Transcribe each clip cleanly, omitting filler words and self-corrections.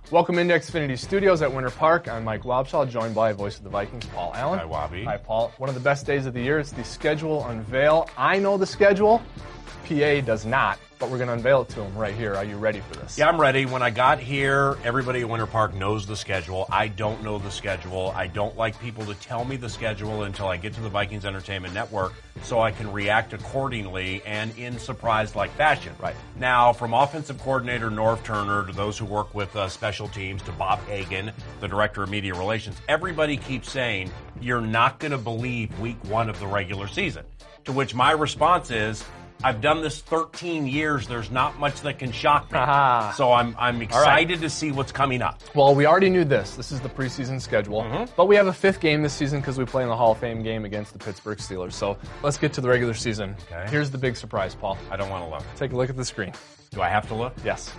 Welcome into Xfinity Studios at Winter Park. I'm Mike Wobschall, joined by voice of the Vikings, Paul Allen. Hi, Wobby. Hi, Paul. One of the best days of the year is the schedule unveil. I know the schedule. PA does not, but we're going to unveil it to him right here. Are you ready for this? Yeah, I'm ready. When I got here, everybody at Winter Park knows the schedule. I don't know the schedule. I don't like people to tell me the schedule until I get to the Vikings Entertainment Network so I can react accordingly and in surprise-like fashion. Right. Now, from offensive coordinator Norv Turner to those who work with special teams to Bob Hagan, the director of media relations, everybody keeps saying, you're not going to believe week one of the regular season. To which my response is, I've done this 13 years. There's not much that can shock me. Aha. So I'm excited to see what's coming up. Well, we already knew this. This is the preseason schedule. But we have a fifth game this season because we play in the Hall of Fame game against the Pittsburgh Steelers. So let's get to the regular season. Okay. Here's the big surprise, Paul. I don't want to look. Take a look at the screen. Do I have to look? Yes.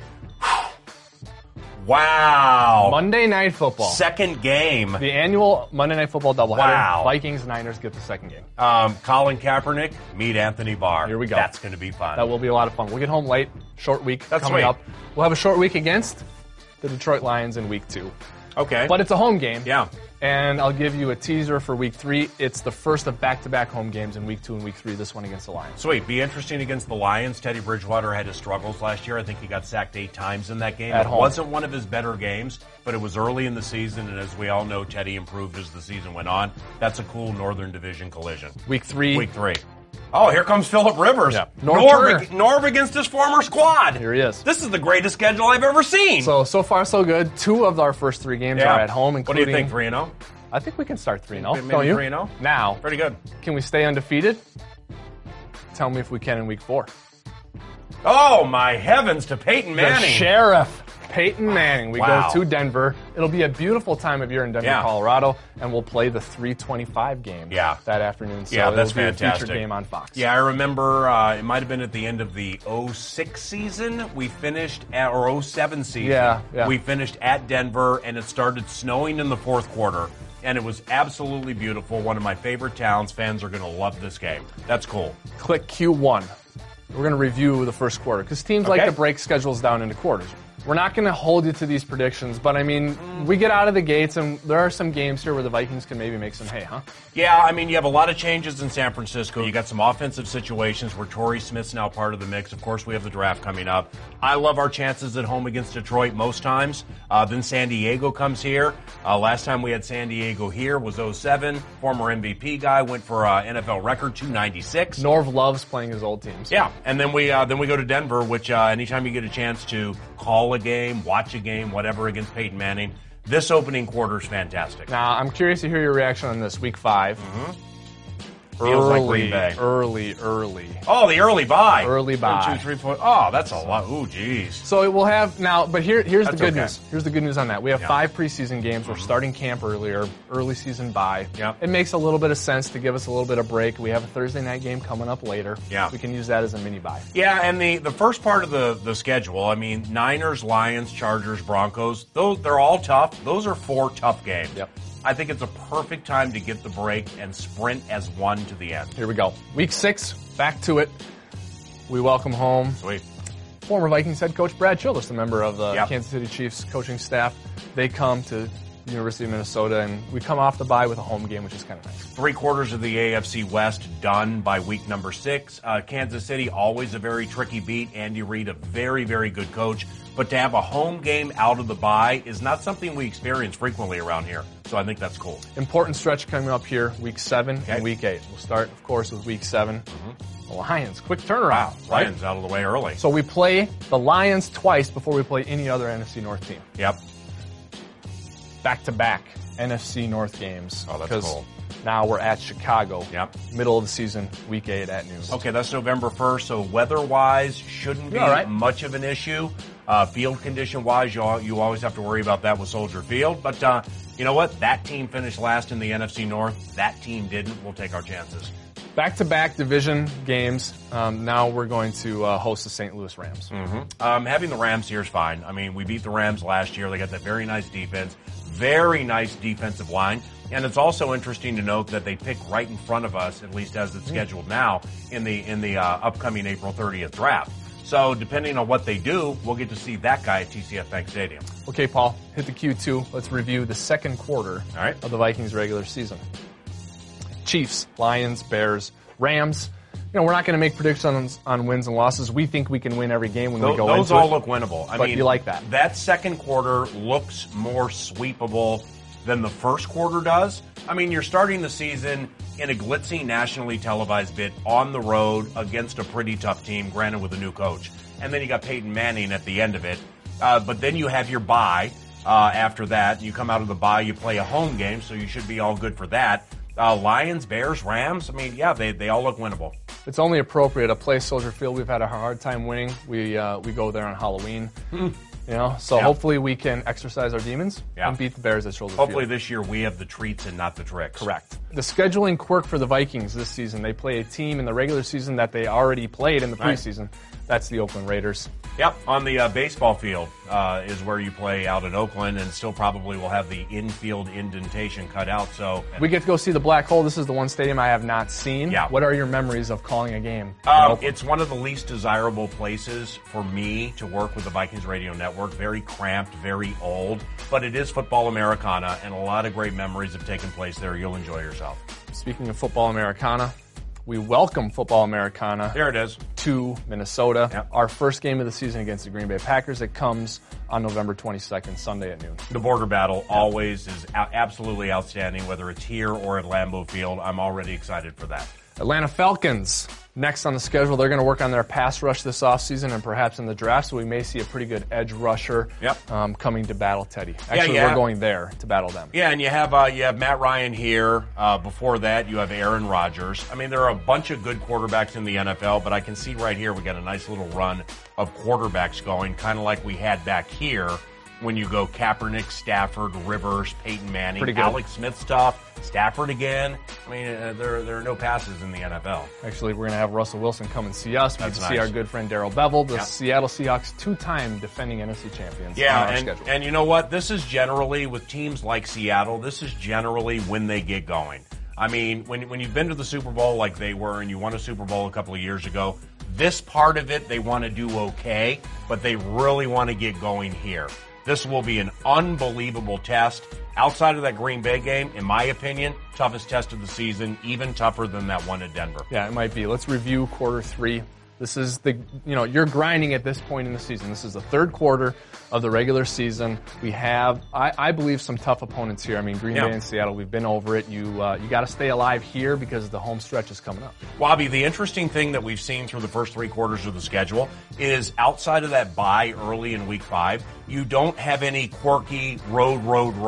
Wow. Monday Night Football. Second game. The annual Monday Night Football doubleheader. Wow. Vikings-Niners get the second game. Colin Kaepernick, meet Anthony Barr. Here we go. That's going to be fun. That will be a lot of fun. We'll get home late. Short week That's coming sweet. up. We'll have a short week against the Detroit Lions in week 2. Okay. But it's a home game. Yeah. And I'll give you a teaser for week 3. It's the first of back-to-back home games in week 2 and week 3, this one against the Lions. Sweet. Be interesting against the Lions. Teddy Bridgewater had his struggles last year. I think he got sacked 8 times in that game. At It home. wasn't one of his better games, but it was early in the season, and as we all know, Teddy improved as the season went on. That's a cool Northern Division collision. Week 3. Week 3. Oh, here comes Phillip Rivers. Yeah. Norv Norv against his former squad. Here he is. This is the greatest schedule I've ever seen. So far, so good. 2 of our first 3 games are at home, What including... do you think, 3-0? I think we can start 3-0. Maybe Don't you? 3-0? Now, Pretty good. can we stay undefeated? Tell me if we can in week 4. Oh, my heavens, to Peyton Manning. The Sheriff, Peyton Manning. We Wow. go to Denver. It'll be a beautiful time of year in Denver, Yeah. Colorado, and we'll play the 3:25 game that afternoon. So Yeah, that's it'll be fantastic. a featured game on Fox. Yeah, I remember it might have been at the end of the 06 season. We finished at, or 07 season. Yeah. We finished at Denver, and it started snowing in the fourth quarter. And it was absolutely beautiful. One of my favorite towns. Fans are going to love this game. That's cool. Click Q1. We're going to review the first quarter because teams like Okay. to break schedules down into quarters. We're not going to hold you to these predictions, but I mean, we get out of the gates, and there are some games here where the Vikings can maybe make some hay, huh? Yeah, I mean, you have a lot of changes in San Francisco. You got some offensive situations where Torrey Smith's now part of the mix. Of course, we have the draft coming up. I love our chances at home against Detroit most times. Then San Diego comes here. Last time we had San Diego here was 07. Former MVP guy went for NFL record 296. Norv loves playing his old teams. Yeah, and then we go to Denver, which anytime you get a chance to call a game, watch a game, whatever against Peyton Manning, this opening quarter is fantastic. Now, I'm curious to hear your reaction on this. Week 5. Feels like Green Bay. Early. Oh, the early bye. Early bye. 1, 2, 3, 4. Oh, that's a lot. Ooh, geez. So it will have now, but here's the That's good okay. news. Here's the good news on that. We have Yeah. 5 preseason games. We're starting camp earlier, early season bye. Yeah. It makes a little bit of sense to give us a little bit of break. We have a Thursday night game coming up later. Yeah. We can use that as a mini bye. Yeah, and the first part of the schedule, I mean, Niners, Lions, Chargers, Broncos, they're all tough. Those are 4 tough games. Yep. I think it's a perfect time to get the break and sprint as one to the end. Here we go. Week 6, back to it. We welcome home Sweet. former Vikings head coach Brad Childress, a member of the Yep. Kansas City Chiefs coaching staff. They come to the University of Minnesota, and we come off the bye with a home game, which is kind of nice. 3/4 of the AFC West done by week number 6. Kansas City, always a very tricky beat. Andy Reid, a very, very good coach. But to have a home game out of the bye is not something we experience frequently around here. So I think that's cool. Important stretch coming up here, week 7 Okay. and week 8. We'll start, of course, with week 7. The Lions, quick turnaround. Wow, right? Lions out of the way early. So we play the Lions twice before we play any other NFC North team. Yep. Back-to-back NFC North games. Oh, that's 'Cause cool. Now we're at Chicago. Yep. Middle of the season, week 8 at noon. Okay, that's November 1st, so weather-wise shouldn't be All right. much of an issue. Field condition-wise, you always have to worry about that with Soldier Field. But you know what? That team finished last in the NFC North. That team didn't. We'll take our chances. Back-to-back division games. Now we're going to host the St. Louis Rams. Having the Rams here is fine. I mean, we beat the Rams last year. They got that very nice defense, very nice defensive line. And it's also interesting to note that they pick right in front of us, at least as it's scheduled now, in the upcoming April 30th draft. So depending on what they do, we'll get to see that guy at TCF Bank Stadium. Okay, Paul, hit the Q2. Let's review the second quarter All right. of the Vikings regular season. Chiefs, Lions, Bears, Rams. You know, we're not going to make predictions on wins and losses. We think we can win every game when we go into it. Those all look winnable. But you like that. That second quarter looks more sweepable than the first quarter does. I mean, you're starting the season in a glitzy, nationally televised bit on the road against a pretty tough team, granted with a new coach. And then you got Peyton Manning at the end of it. But then you have your bye after that. You come out of the bye, you play a home game, so you should be all good for that. Lions, Bears, Rams, I mean, yeah, they all look winnable. It's only appropriate. A place, Soldier Field, we've had a hard time winning. We go there on Halloween. You know, so hopefully we can exercise our demons and beat the Bears at Soldier Field. Hopefully this year we have the treats and not the tricks. Correct. The scheduling quirk for the Vikings this season, they play a team in the regular season that they already played in the preseason. That's the Oakland Raiders. Yep, on the baseball field is where you play out in Oakland, and still probably will have the infield indentation cut out. So we get to go see the Black Hole. This is the one stadium I have not seen. Yeah. What are your memories of calling a game? It's one of the least desirable places for me to work with the Vikings Radio Network. Very cramped, very old, but it is football Americana, and a lot of great memories have taken place there. You'll enjoy yourself. Speaking of football Americana, we welcome football Americana. There it is. To Minnesota. Yep. Our first game of the season against the Green Bay Packers. It comes on November 22nd, Sunday at noon. The border battle always is absolutely outstanding, whether it's here or at Lambeau Field. I'm already excited for that. Atlanta Falcons, next on the schedule. They're going to work on their pass rush this offseason and perhaps in the draft, so we may see a pretty good edge rusher coming to battle Teddy. Actually, we're going there to battle them. Yeah, and you have Matt Ryan here. Before that, you have Aaron Rodgers. I mean, there are a bunch of good quarterbacks in the NFL, but I can see right here we got a nice little run of quarterbacks going, kind of like we had back here when you go Kaepernick, Stafford, Rivers, Peyton Manning, pretty good. Alex Smith stuff, Stafford again. I mean, there are no passes in the NFL. Actually, we're going to have Russell Wilson come and see us. We That's get to see nice. our good friend Darrell Bevel, the Seattle Seahawks, two-time defending NFC champions. Yeah, on our schedule. and you know what? This is generally, with teams like Seattle, this is generally when they get going. I mean, when you've been to the Super Bowl like they were and you won a Super Bowl a couple of years ago, this part of it they want to do okay, but they really want to get going here. This will be an unbelievable test. Outside of that Green Bay game, in my opinion, toughest test of the season, even tougher than that one at Denver. Yeah, it might be. Let's review quarter three. This is you're grinding at this point in the season. This is the third quarter of the regular season. We have, I believe, some tough opponents here. I mean, Green Bay and Seattle, we've been over it. You got to stay alive here because the home stretch is coming up. Bobby, the interesting thing that we've seen through the first three quarters of the schedule is outside of that bye early in week 5, you don't have any quirky road,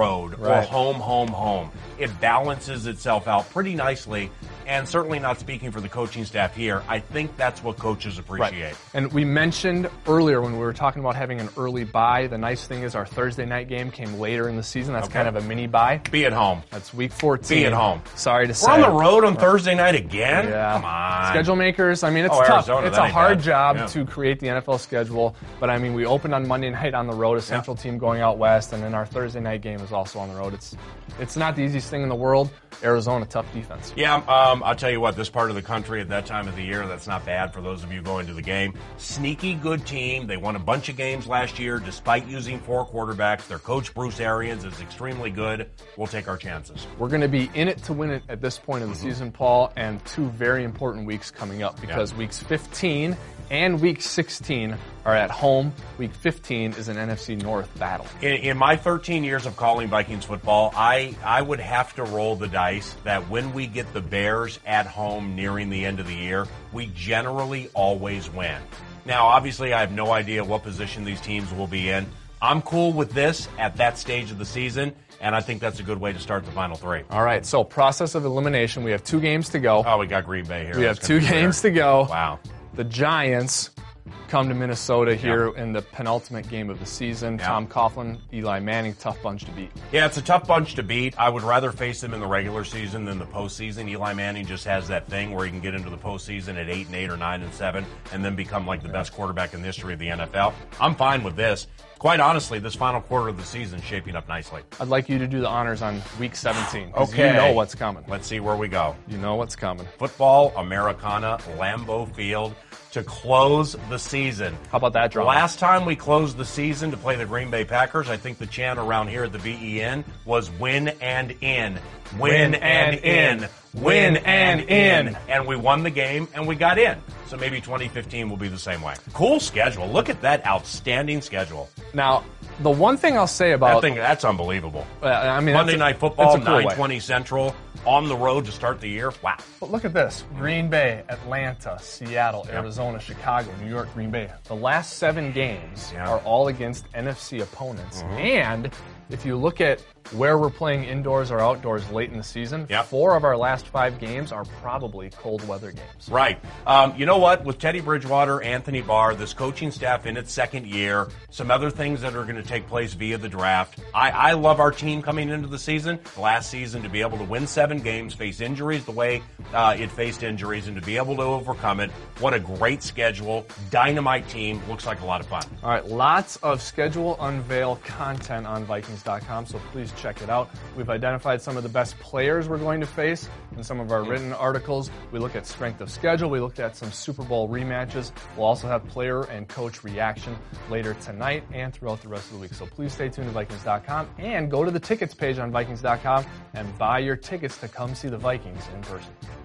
or home. It balances itself out pretty nicely. And certainly not speaking for the coaching staff here, I think that's what coaches appreciate. Right. And we mentioned earlier when we were talking about having an early bye, the nice thing is our Thursday night game came later in the season. That's kind of a mini bye. Be at home. That's week 14. Be at home. Sorry to say. We're on the road on Thursday night again? Yeah. Come on. Schedule makers, I mean, it's tough. Arizona, it's that a ain't hard bad. job to create the NFL schedule. But, I mean, we opened on Monday night on the road, a Central team going out west, and then our Thursday night game is also on the road. It's not the easiest thing in the world. Arizona, tough defense. Yeah, I'll tell you what, this part of the country at that time of the year, that's not bad for those of you going to the game. Sneaky good team. They won a bunch of games last year despite using 4 quarterbacks. Their coach, Bruce Arians, is extremely good. We'll take our chances. We're going to be in it to win it at this point of the season, Paul, and 2 very important weeks coming up because weeks 15 and week 16 are at home. Week 15 is an NFC North battle. In my 13 years of calling Vikings football, I would have to roll the dice that when we get the Bears at home nearing the end of the year, we generally always win. Now, obviously, I have no idea what position these teams will be in. I'm cool with this at that stage of the season, and I think that's a good way to start the final 3. All right, so process of elimination. We have 2 games to go. Oh, we got Green Bay here. We have 2 games to go. Wow. The Giants come to Minnesota here in the penultimate game of the season. Tom Coughlin, Eli Manning, tough bunch to beat. Yeah, it's a tough bunch to beat. I would rather face them in the regular season than the postseason. Eli Manning just has that thing where he can get into the postseason at 8-8 or 9-7 and then become like the best quarterback in the history of the NFL. I'm fine with this. Quite honestly, this final quarter of the season is shaping up nicely. I'd like you to do the honors on week 17. Okay. You know what's coming. Let's see where we go. You know what's coming. Football Americana, Lambeau Field to close the season. season. How about that, drama? Last time we closed the season to play the Green Bay Packers, I think the chant around here at the BEN was win and in. Win and in. Win and in. And we won the game and we got in. So maybe 2015 will be the same way. Cool schedule. Look at that outstanding schedule. Now, the one thing I'll say about that's unbelievable. I mean, Monday Night Football, cool 9:20 Central, on the road to start the year. Wow. But look at this. Green Bay, Atlanta, Seattle, Arizona, Chicago, New York, Green Bay. The last 7 games are all against NFC opponents. And if you look at where we're playing indoors or outdoors late in the season, 4 of our last 5 games are probably cold weather games. Right. You know what? With Teddy Bridgewater, Anthony Barr, this coaching staff in its second year, some other things that are going to take place via the draft. I love our team coming into the season. Last season, to be able to win 7 games, face injuries the way it faced injuries, and to be able to overcome it. What a great schedule. Dynamite team. Looks like a lot of fun. All right. Lots of schedule unveil content on Vikings.com, so please check it out. We've identified some of the best players we're going to face in some of our written articles. We look at strength of schedule. We looked at some Super Bowl rematches. We'll also have player and coach reaction later tonight and throughout the rest of the week. So please stay tuned to Vikings.com and go to the tickets page on Vikings.com and buy your tickets to come see the Vikings in person.